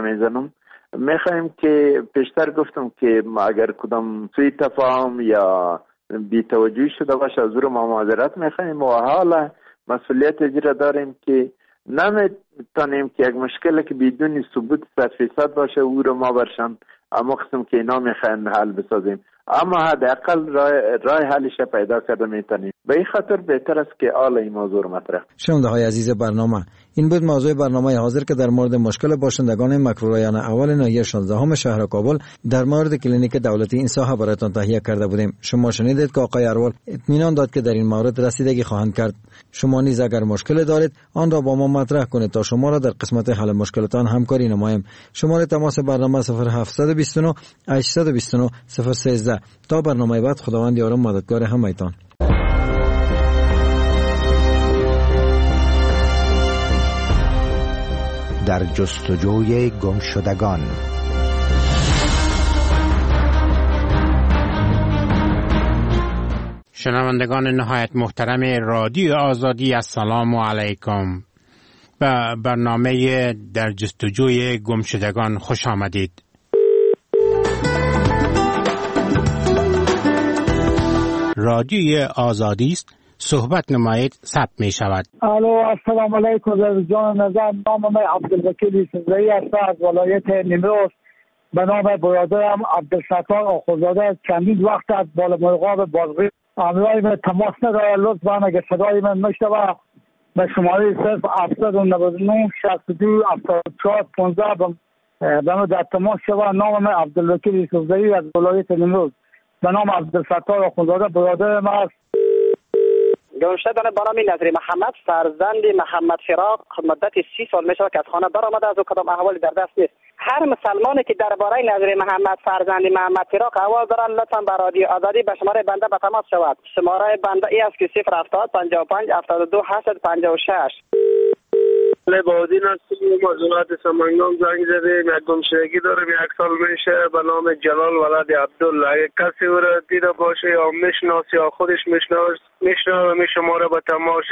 نمیزنم. میخوایم که پیشتر گفتم که اگر کدام سوء تفاهم یا بی‌توجهی شده باشه از رو ما معذرت میخوایم و حالا مسئولیت اجرا داریم که نمیتونیم که یک مشکل که بدون ثبوت 100% باشه او رو ما برشان اما قسم که اینا میخواین حل بسازیم، اما حداقل راه حلش پیدا کرده میتونیم. به این خاطر بهتر است که حالا این موضوع رو مطرح. شنونده های عزیز برنامه، این بود موضوع برنامه حاضر که در مورد مشکل باشندگان مکرورایان اول ناحیه 16 شهر کابل در مورد کلینیک دولتی این ساحه برایتان تهیه کرده بودیم. شما شنیدید که آقای اروال اطمینان داد که در این مورد رسیدگی خواهند کرد. شما نیز اگر مشکل دارید آن را با ما مطرح کنید تا شما را در قسمت حل مشکلاتان همکاری نماییم. شماره تماس برنامه 0729 829 013. تا برنامه بعد، خداوند یار و مددگار همه‌تان. در جستجوی گمشدگان. شنوندگان نهایت محترم رادیو آزادی، السلام علیکم. به برنامه در جستجوی گمشدگان خوش آمدید. رادیو آزادی است، صحبت نمایید، ثبت می شود. الو، السلام علیکم. جان نظر، نام من عبدالوکیل یوسفزئی است از ولایت نیمروز. به نام برادرم عبدالستار آخوندزاده چندین وقت از بالامرغاب بازغی امروی من تماس نداره. لطفاً اگر صدای من میشنوه به شماره 0799 62 74 15 به من در تماس شوه. نام من عبدالوکیل یوسفزئی از ولایت نیمروز. به نام عبدالستار آخوندزاده برادرم است. گمشدگان بنام نظری محمد فرزند محمد فراق مدت 30 سال میشه که از خانه برآمده از و کدام احوالی در دست نیست. هر مسلمانی که درباره نظری محمد فرزند محمد فراق احوال دارن لطفا به رادیو آزادی به شماره بنده به تماس شود. شماره بنده ای است که 070 55 72 856. لبادین هستیم، مزونات سمنگام زنگ زدیم. یک گمشدگی داریم، 1 سال میشه، به نام جلال ولد عبدالله. اگه کسی او را دیده باشه یا میشناس یا خودش میشناسه می شماره به تماس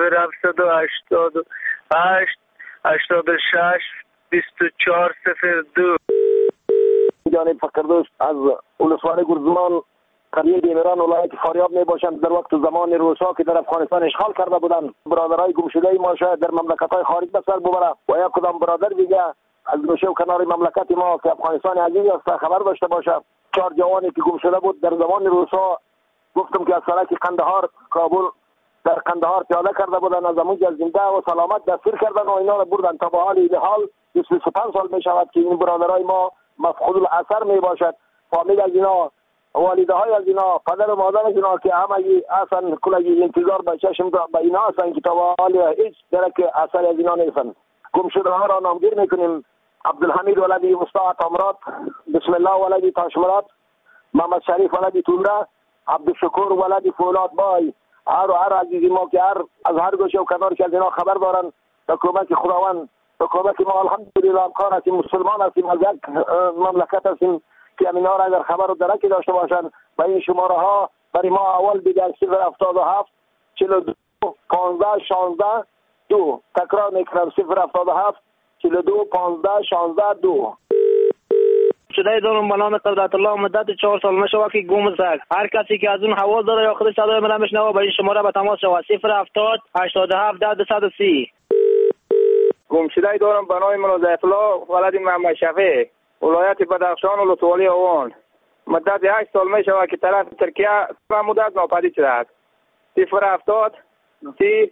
0788 86 24 02. جانب فقردوست از ولسوالی گرزمان قریه دیمران ولایت فاریاب می باشند. در وقت زمان روسا که در افغانستان اشغال کرده بودند، برادرای گمشده ما شاید در مملکت‌های خارج به سر ببره و یا کدام برادر دیگه از گوشه و کنار مملکت ما که افغانستان عزیز است خبر داشته باشه. 4 جوانی که گمشده بود در زمان روسا، گفتم که از سرک قندهار کابل در قندهار پیاده کرده بودند، از اونجا زنده و سلامت دستگیر کردن و اینا رو بردن تا به حال 25 سال می شود که این برادرای ما مفقود الاثر می باشد. فامیل از اینا، والده های از اینا، پدر و مادر از اینا که همه اصلا کلگی انتظار به چشم به اینا هستن که تا به حال هیچ درک اثر از اینا نیستن. گمشده ها را نامگیر میکنیم: عبدالحمید ولدی مصطفی تامرات، بسم الله ولدی تاشمرات، محمد شریف ولدی تومره، عبدالشکور ولدی فولاد بای. هر عزیزی ما که از هر گوشه و کنار که از اینا خبر دارن، به کمک خداوند، به کمک ما الحمدلله امکان هستیم، مسلمان هستیم، از یک مملکت هستیم که اینا را اگر خبر و درکی داشته باشن به این شماره ها برای ما اول دیگر 077 42 15 16 2. تکرار میکنم 077 42 15 16 2. شده دارم به نام قدرت الله مدت 4 سال میشه که گم است. هر کسی که از اون حواس داره یا خودش صدای من بشنوه به این شماره به تماس شود 070 87 230. گمشده دارم به نام منوزیف الله ولد محمد شفیع، ولایت بدخشان و لطوالی آوان. مدت 8 سال می شود که طرف ترکیه مدت ناپدید شده است. 070 30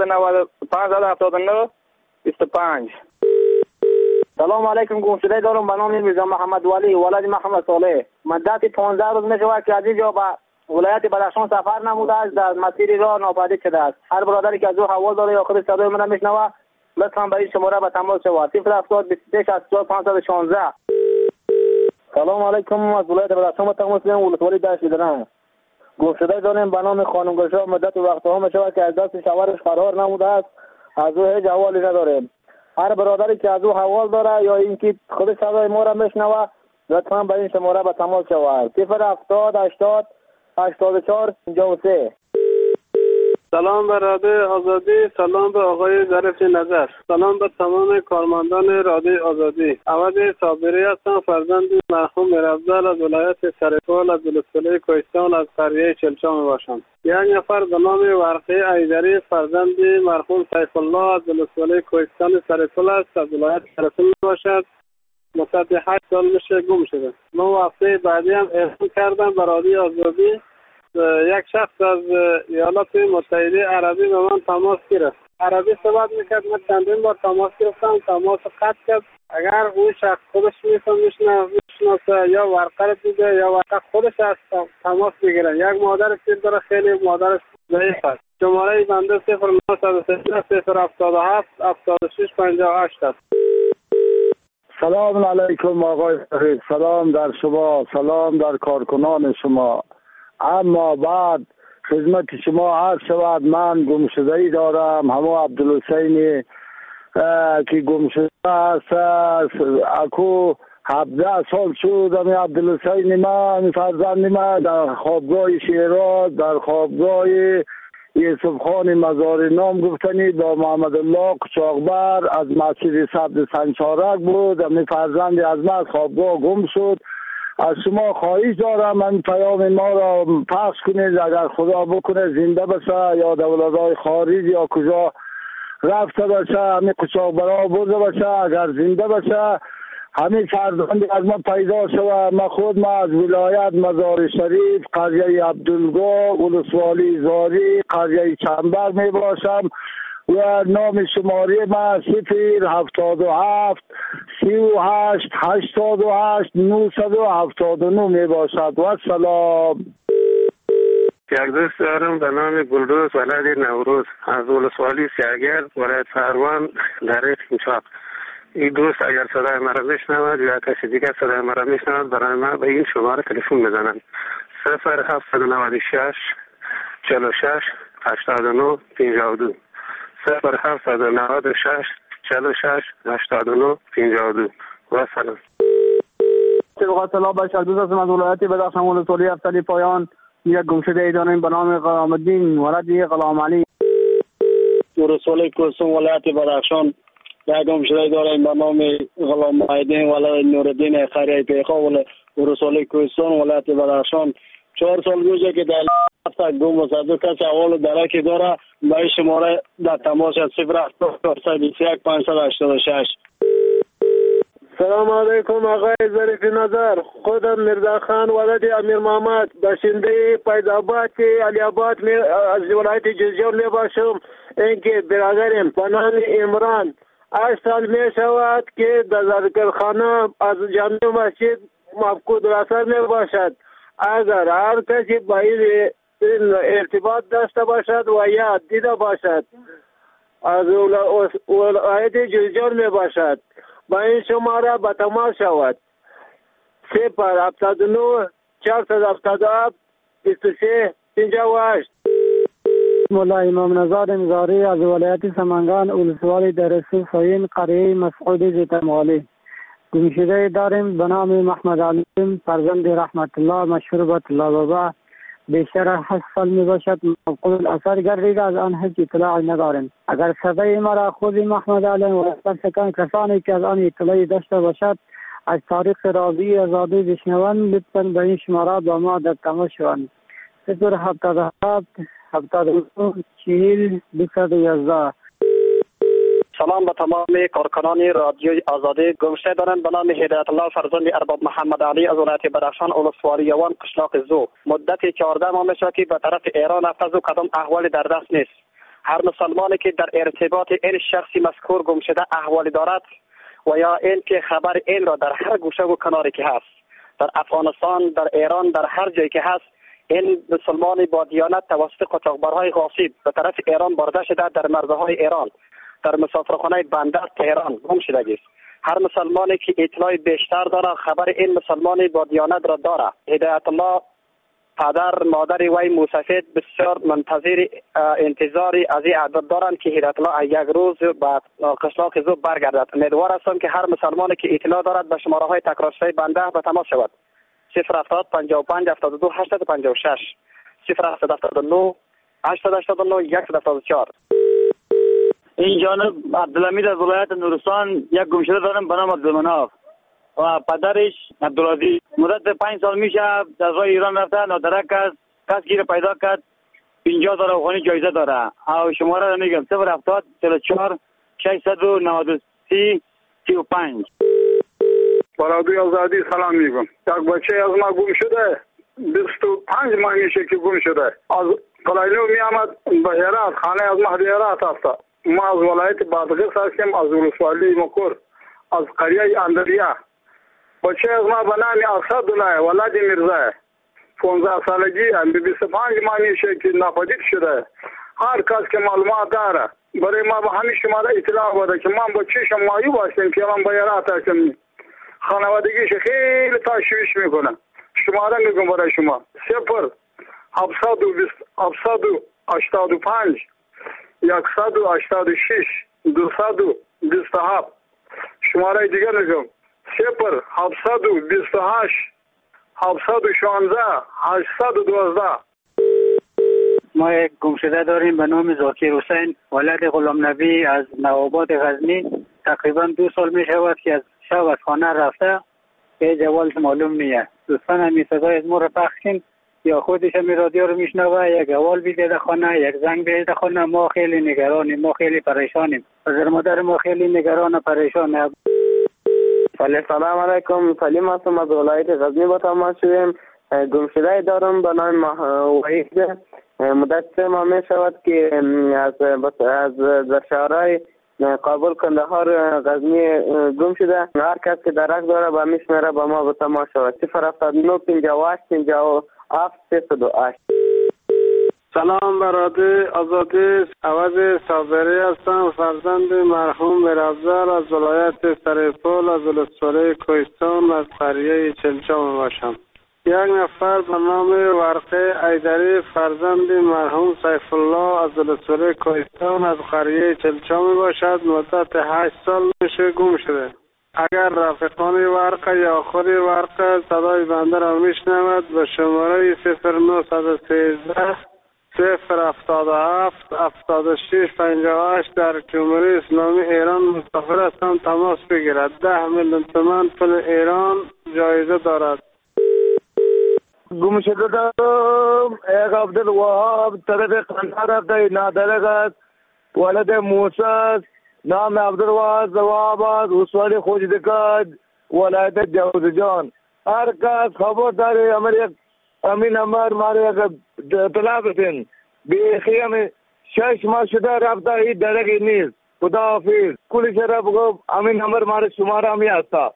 579 25. سلام علیکم. گمشده دارم به نام میرزا محمد ولی ولد محمد صالح. مدت 15 روز می شود که از اینجا به ولایت بدخشان سفر نموده است، در مسیر راه ناپدید شده است. هر برادری که از او حواس داره یا خود صدای من میشنوه لطفاً به این شماره به تماس شود 070 26 84 516. سلام علیکم. از ولایت بدخشان به تماس میگیرم، ولسوالی دشت درنگ. گمشده داریم به نام خانم گلشاه. مدت وقتها میشود که از دست شوهرش فرار نموده است، از او هیچ حوالی نداریم. هر برادری که از او حوال داره یا اینکه خود صدای ما را میشنوه لطفاً به این شماره به تماس شود 070 80 84 53. سلام به رادیو آزادی، سلام به آقای ظریف نظر، سلام به تمام کارمندان رادیو آزادی. احمد صابری هستم، فرزند مرحوم میرافضل از ولایت سرپال از ولسوالی کوهستان از قریه چلچان باشم. یک نفر به نام ورقی ایدری فرزند مرحوم سیف الله از ولسوالی کوهستان سرپال است، از ولایت سرپال باشد. مدت 8 سال میشه گم شده. من هفته بعدی هم اعلام کردم به رادیو آزادی. یک شخص از ایالات متحده عربی به من تماس گرفت. عربی صحبت میکرد، من چندین بار تماس گرفتم، تماس قطع کرد. اگر اون شخص خودش میشناسه یا ورقه دیده یا ورقه خودش از تماس بگیره. یک مادر پیر داره، خیلی مادرش ضعیف است. شماره بنده 0913 077 76 58 است. سلام علیکم آقای فرید، سلام در شما، سلام در کارکنان شما. اما بعد خدمت شما عرض شود، من گمشده‌ای دارم، همه عبدالحسینی که گمشده است. اکو 17 سال شد همی عبدالحسینی من فرزند من در خوابگاه شیراز، در خوابگاه یوسف خان مزار نام گفتنی با محمد الله قچاقبر از مسجد سبز سنچارک بود. همی فرزند از من خوابگاه گم شد. از شما خواهش دارم من پیام ما را پخش کنید، اگر خدا بکنه زنده بشه یا دولت‌های خارج یا کجا رفته باشه، همین قچاقبرها برده باشه، اگر زنده باشه همین فرزندی از ما پیدا شود. من از ولایت مزار شریف قریه عبدالگاه ولسوالی زاری قریه چنبر می باشم و نام شماره ما 077 38 88 979 می باشد. و سلام. یک دوست دارم به نام گلدوز ولد نوروز از ولسوالی سیاگر ولایت فروان در اینچاق. این دوست اگر صدای مرا میشنود یا کسی دیگر صدای مرا میشنود برای ما به این شماره تلفن بزنند 0796 46 89 52 0796 46 89 52. و سلام. طبقات الله بشر دوست هستم از ولایت بدخشان ولسوالی افتالی پایان. یک گمشده ای داریم به نام غلام الدین ولد غلام علی ولسوالی کوهستان ولایت بدخشان. یک گمشده داریم به نام غلام الدین ولد نوردین قریه پیخا ولسوالی کوهستان ولایت بدخشان. 4 سال گذشته که در هفته گم و صدو کسی اول درکی داره به این شماره در تماس 08421 586. سلام علیکم آقای ظریف نظر، خودم مرزا خان ولد امیر محمد باشنده پیداباد علی آباد از ولایت جزیره می باشم. اینکه برادرم به نام عمران 8 سال می شود که در ذکرخانه از جامع مسجد مفقود الاثر می باشد. اگر هر کسی با این ارتباط داشته باشد و یا دیده باشد از ولایت جزیره می باشد با این شماره به تماس شود 079 477 23 58. مولا امام نژاد امزاری از ولایت سمنگان ولسوالی درسو فاین قریه مسعود زیتمالی. گمشده داریم به نام محمد علیم فرزند رحمت الله مشهور به طلا بابا. بیشتر 8 سال می باشد مفقود الاثر گردیده، از آن هیچ اطلاعی نداریم. اگر صدای مرا خود محمد علیم و سکان کسانی که از آن اطلاعی داشته باشد از طریق رادیو آزادی بشنوند لطفاً به این شماره با ما در تماس شوند 077 79 40 211. سلام به تمام کارکنان رادیوی آزادی. گمشده دارم به نام هدایت الله فرزند ارباب محمد علی از ولایت بدخشان ولسوالی یوان قشلاق زو. مدت 14 ماه میشه که به طرف ایران رفته و کدام احوالی در دست نیست. هر مسلمانی که در ارتباط این شخصی مذکور گمشده احوالی دارد و یا این که خبر این را در هر گوشه و کناری که هست در افغانستان، در ایران، در هر جایی که هست این مسلمانی با دیانت توسط قاچاقبرهای غاصب به طرف ایران برده شده در مرزهای ایران در مسافرخانه بندر تهران گم شده است. هر مسلمانی که اطلاع بیشتر داره خبر این مسلمانی با دیانت را داره. هدایت الله پدر مادر وی موسفید بسیار منتظر انتظاری از این عدد دارند که هدایت الله یک روز به قشلاق زو برگردد. امیدوار هستم که هر مسلمانی که اطلاع دارد به شماره های تکرار شده بنده به تماس شود 070 55 72 856 079 889 174. این جانب عبدالحمید از ولایت نورستان یک گمشده دارم به نام عبدالمناف و پدرش عبدالعزیز. مدت 5 سال میشه از راه ایران رفته، نادرک است، کس گیر پیدا کرد، 50 دلار افغانی جایزه داره. او شماره را میگم 070 44 693 35. برادوی آزادی سلام میگم. یک بچه از ما گم شده، 25 ماه میشه که گم شده. از قلعه‌نو می آمد به هرات، خانه از مهدی هرات است. ما از ولایت بادغیس هستیم، از ولسوالی مکور، از قریه اندریا. بچه از ما به نام اسدالله ولد میرزا، 15 سالگی، 25 ماه میشه که ناپدید شده. هر کس که معلومات داره برای ما به همین شماره اطلاع بده که من بچه شما مایوب هستیم که من به هرات هستم. خانوادگیش خیلی تشویش میکنه. شماره میگم برای شما 0 785 186 227. شماره دیگه میگم 0 728 716 812. ما یک گمشده داریم به نام ذاکر حسین ولد غلام نبی از نوآباد غزنی. تقریبا 2 سال می شود که از شب از خانه رفته، به جوالش معلوم نیه. دوستان همی صدای از ما را پخش کن یا خودش همی رادیو رو میشنوه، یک جوال بیده خانه، یک زنگ بیده خانه. ما خیلی نگرانیم، ما خیلی پریشانیم. پدر مادر ما خیلی نگران و پریشانه. سلام علیکم، سلیم هستم از ولایت غزنی با تماس شدیم. گمشده دارم به نام وحید. مدت 3 ماه می شود که از در شهرهای کابل، کندهار، غزنی گم شده. هر کس که درک داره به میشمره به ما به تماس شود. 079 58 57 308. سلام برادر آزادی، عوض صابری هستم، فرزند مرحوم میرافضل از ولایت سرپل از ولسوالی کوهستان از قریه چلچام باشم. یک نفر به نام ورقه ایدری فرزند مرحوم سیف الله از ولسوالی کوهستان از قریه چلچام باشد. مدت 8 سال میشه گم شده. اگر رفیقان ورقه یا خود ورقه صدای بنده را میشنود به شماره 0913 077 76 58 در جمهوری اسلامی ایران مسافر هستم تماس بگیرد. 10 میلیون تومان پول ایران جایزه دارد. گم شده دارم یک عبدالوهاب طرف قندهار رفته، نادرک است، ولد موسی، نام عبدالوهاب زواب است، وسوالی خوجدکات، ولایت جوزجان. هر کس خبر داره امین نمبر ماره یک اطلاع بتین. بیخی همه 6 ماه شده رفته، این درکی نیست. خدا حافظ. کلی شرف گفت امین نمبر ماره شماره همی هستا.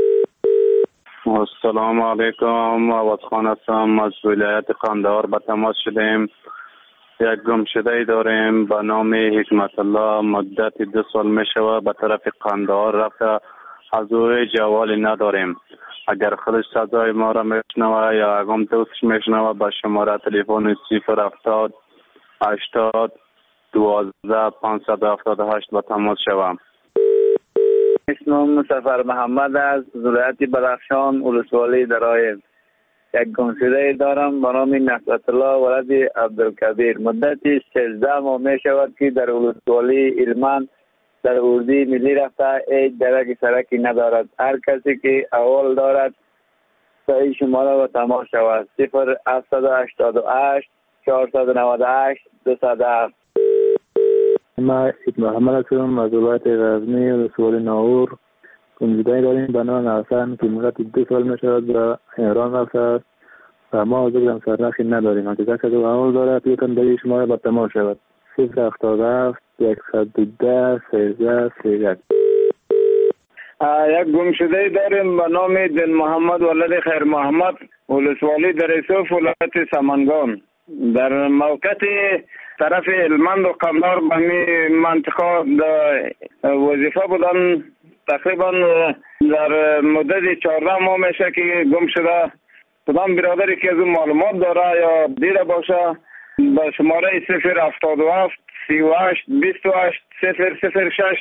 السلام علیکم، آواز خان هستم از ولایت قندهار به تماس شدیم. یک گمشده داریم به نام حکمت الله، مدت 2 سال می شود به طرف قندهار رفته، از او جوالی نداریم. اگر خودش صدای ما را میشنوه یا اگم دوستش میشنوه به شماره تلفن 070 80 12 578 به تماس شوم. اسمم سفر محمد از ولایت بدخشان ولسوالی درایب. یک گمشده دارم به نام نصرت الله ولد عبدالکبیر. مدتی 16 ماه می شود که در ولسوالی علمان در اردی ملی رفته، هیچ درک سرکی ندارد. هر کسی که اول دارد به این شماره و تماس شود. 0788 498 207. ما محمد هستم از ولایت غزنی ولسوالی ناور. گمشده داریم به نام حسن که مدت 2 سال می شود به ایران رفته است و ما از سرنخی نداریم. اگر کسی اول دارد یکم به این شماره با تماس شود. 077 112 13 13. یک گمشده داریم به نام دل محمد ولد خیر محمد ولسوالی در ایسوف ولایت سمنگان. در موقعیت طرف علمند و قندهار به می منطقه وظیفه بودن. تقریبا در مدت 14 ماه میشه که گم شده. کدام برادری که از اون معلومات داره یا دیده باشه به شماره 077 38 28 006.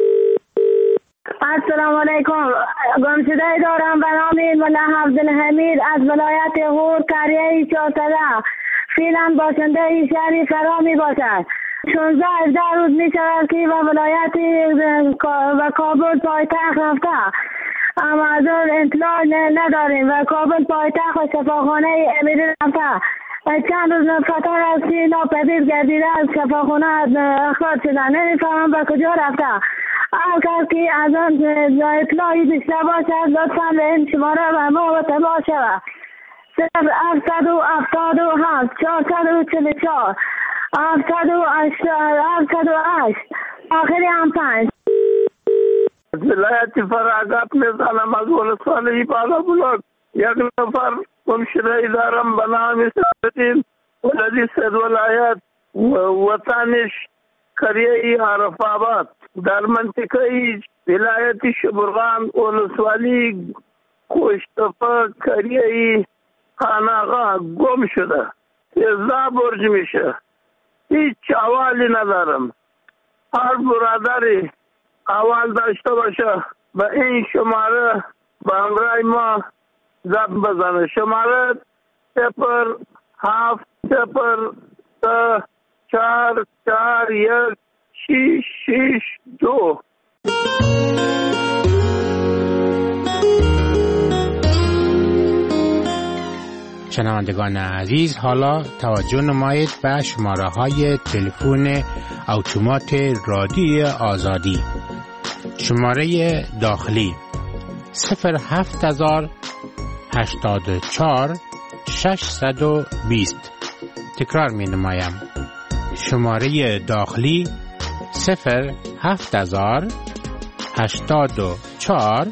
السلام علیکم. گمشده دارم به نام ملا عبدالحمید از ولایت غور قریه 14. فعلا باشنده این شهری فرا می باشد. 16-17 روز می شود که و ولایت و کابل پایتخت رفته، اما از اون اطلاع نداریم و کابل پایتخت و شفاخانه امیری رفته. چند روز فتر از که ناپدید گردیده از شفاخانه اخراج شده، نمیفهمم به کجا رفته. هر کس که از آن اطلاعی داشته باشد لطفا به این شماره و ما تبا شود. 777 444 708 آخری هم 5. ولایت فراغت میزنم از ولسوالی بالا بلوک. یک نفر گمشده دارم به نام سعدالدین ولدی سید ولایت، وطنش قریه عرف آباد در منطقه ولایت شبرغان ولسوالی کوشتفه قریه خاناغا گم شده. 13 برج میشه. هیچ احوالی ندارم. هر برادری احوال داشته باشه به این شماره به همراه ما زنگ بزنه. شماره 0704416662. شنوندگان عزیز، حالا توجه نمایید به شماره های تلفن اتومات رادیوی آزادی. شماره داخلی 07084 620. تکرار می نمایم. شماره داخلی 07084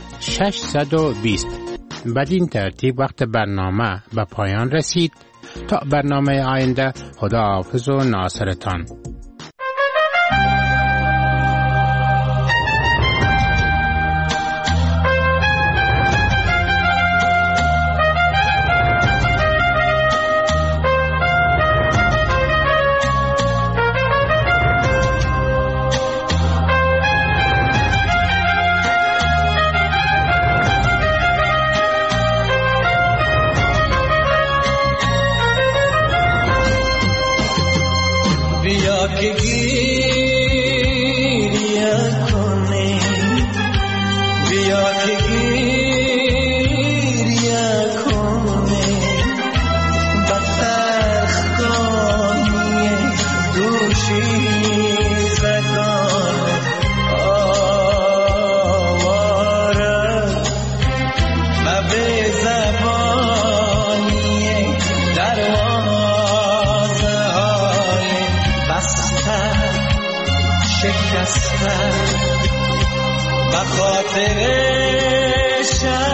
620. بدین ترتیب وقت برنامه به پایان رسید. تا برنامه آینده، خداحافظ و ناصرتان. شکستن به خاطر